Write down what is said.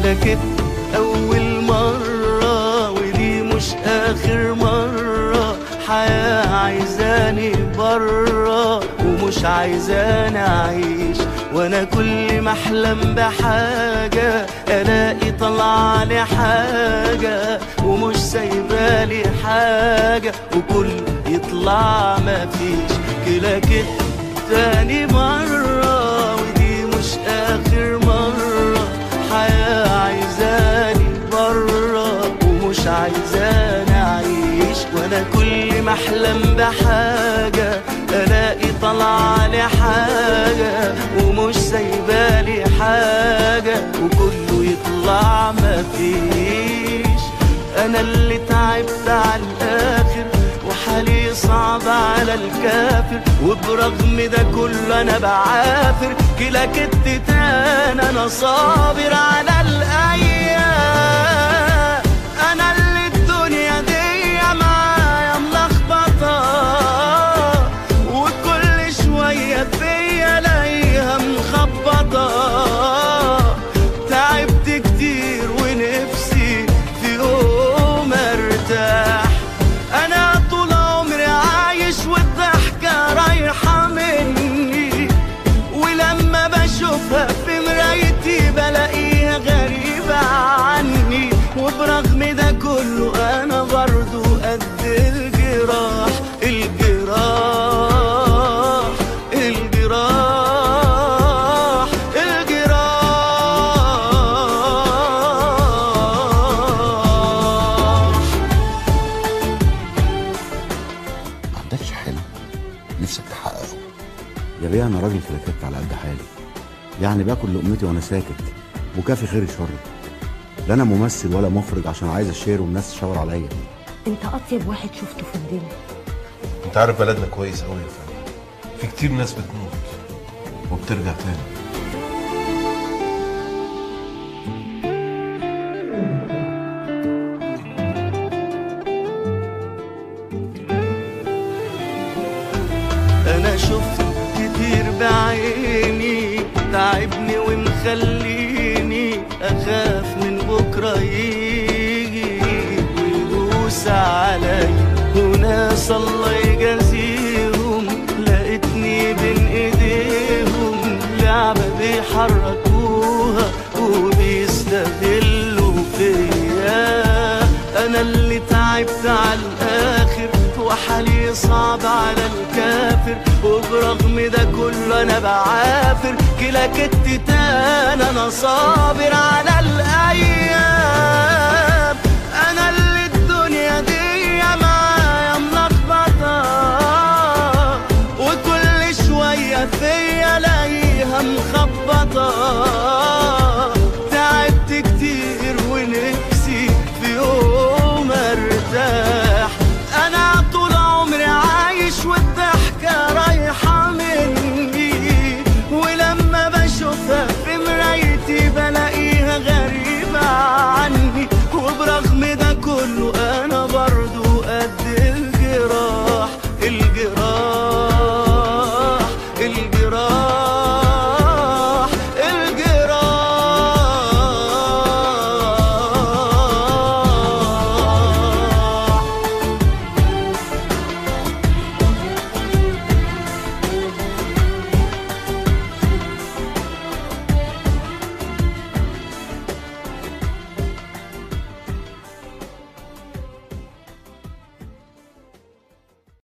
كلكت أول مرة ودي مش آخر مرة، حياة عايزاني برا ومش عايزاني أعيش، وأنا كل ما أحلم بحاجة ألاقي طلعلي حاجة ومش سايبالي حاجة، وكل يطلع مفيش. كلكت تاني مرة ودي مش آخر مرة، حياة عايزاني برا ومش عايزاني أعيش، وأنا كل ما أحلم بحاجة ألاقي طلعلي حاجة ومش سايبالي حاجة، وكله يطلع مفيش. أنا اللي تعبت على الآخر وحالي صعب على الكافر، وبرغم ده كله أنا بعافر. كلكت تاني أنا صابر على الأيام، أنا اللي الدنيا دي معايا ملخبطة، وكل شوية فيا ألاقيها مخبطة. تعبت كتير ونفسي في يوم أرتاح، أنا طول عمري عايش والضحكة رايحة مني، ولما بشوفها في مرايتي بلاقيها غريبة عني، وبرغم ده كله أنا برضو قد الجراح. الجراح الجراح الجراح. ما عندكش حلم نفسك تحققه؟ يا بيه انا راجل كلكت على قد حالي، يعني باكل لقمتي وانا ساكت وكافي خيري شري. لا انا ممثل ولا مخرج عشان عايز اشير والناس تشاور عليا. انت اطيب واحد شفته في الدنيا. انت عارف بلدنا كويس قوي يا فندم، في كتير ناس بتموت وبترجع تاني. أنا شفت كتير بعيني تعبني ومخليني أخاف من بكرة يجي ويدوس علي، وناس الله يجازيهم لقيتني بين إيديهم لعبة بيحركوها وبيستغلوا فيا. أنا اللي تعبت على الآخر وحالي صعب على الكافر، وبرغم ده كله أنا بعافر. كلكت تاني أنا صابر على الأيام، أنا اللي الدنيا دي معايا ملخبطة، وكل شوية فيا ألاقيها مخبطة. تعبت كتير ونفسي في يوم أرتاح، أنا طول عمري عايش والضحكة رايحة مني، ولما بشوفها في مرايتي بلاقيها غريبة عني، وبرغم ده كله